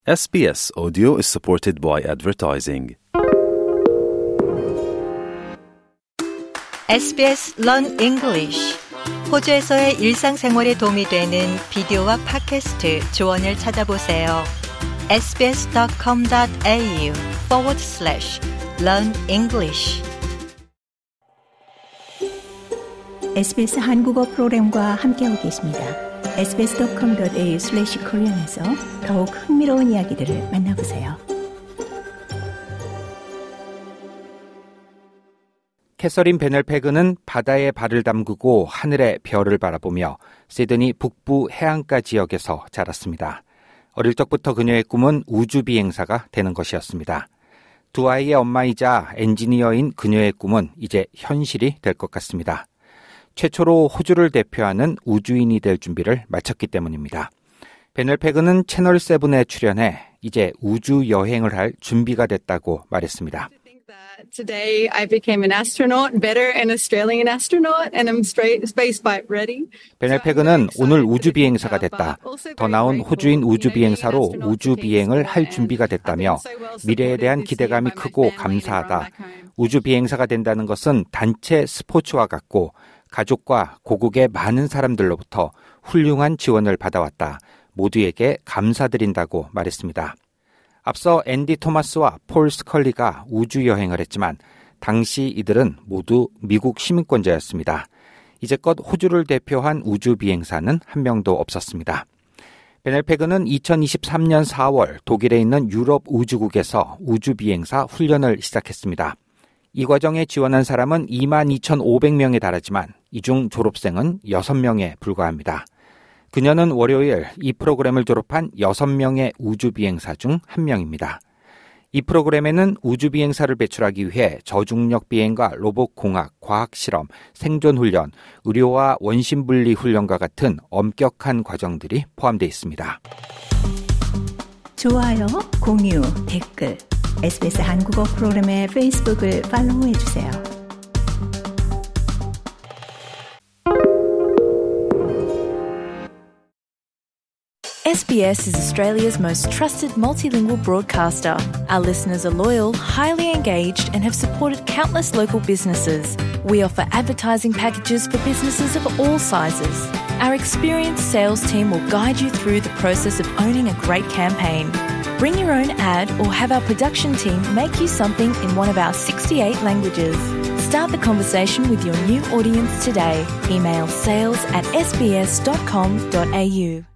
SBS Audio is supported by advertising. SBS Learn English. 호주에서의 일상생활에 도움이 되는 비디오와 팟캐스트 조언을 찾아보세요. sbs.com.au/learn English. SBS 한국어 프로그램과 함께하고 계십니다. sbs.com.au/korean에서 더욱 흥미로운 이야기들을 만나보세요. 캐서린 베넬패그는 바다에 발을 담그고 하늘의 별을 바라보며 시드니 북부 해안가 지역에서 자랐습니다. 어릴 적부터 그녀의 꿈은 우주비행사가 되는 것이었습니다. 두 아이의 엄마이자 엔지니어인 그녀의 꿈은 이제 현실이 될 것 같습니다. 최초로 호주를 대표하는 우주인이 될 준비를 마쳤기 때문입니다. 베넬패그는 채널7에 출연해 이제 우주 여행을 할 준비가 됐다고 말했습니다. Today I became an astronaut, better an Australian astronaut, and I'm spaceflight ready. 베넬패그는 오늘 우주비행사가 됐다. 더 나은 호주인 우주비행사로 우주비행을 할 준비가 됐다며 미래에 대한 기대감이 크고 감사하다. 우주비행사가 된다는 것은 단체 스포츠와 같고 가족과 고국의 많은 사람들로부터 훌륭한 지원을 받아왔다. 모두에게 감사드린다고 말했습니다. 앞서 앤디 토마스와 폴 스컬리가 우주여행을 했지만 당시 이들은 모두 미국 시민권자였습니다. 이제껏 호주를 대표한 우주비행사는 한 명도 없었습니다. 베넬패그는 2023년 4월 독일에 있는 유럽 우주국에서 우주비행사 훈련을 시작했습니다. 이 과정에 지원한 사람은 22,500명에 달하지만 이 중 졸업생은 6명에 불과합니다. 그녀는 월요일 이 프로그램을 졸업한 6명의 우주비행사 중 한 명입니다. 이 프로그램에는 우주비행사를 배출하기 위해 저중력 비행과 로봇공학, 과학실험, 생존훈련, 의료와 원심분리 훈련과 같은 엄격한 과정들이 포함되어 있습니다. 좋아요, 공유, 댓글, SBS 한국어 프로그램의 페이스북을 팔로우해주세요. SBS is Australia's most trusted multilingual broadcaster. Our listeners are loyal, highly engaged, and have supported countless local businesses. We offer advertising packages for businesses of all sizes. Our experienced sales team will guide you through the process of owning a great campaign. Bring your own ad or have our production team make you something in one of our 68 languages. Start the conversation with your new audience today. Email sales@sbs.com.au.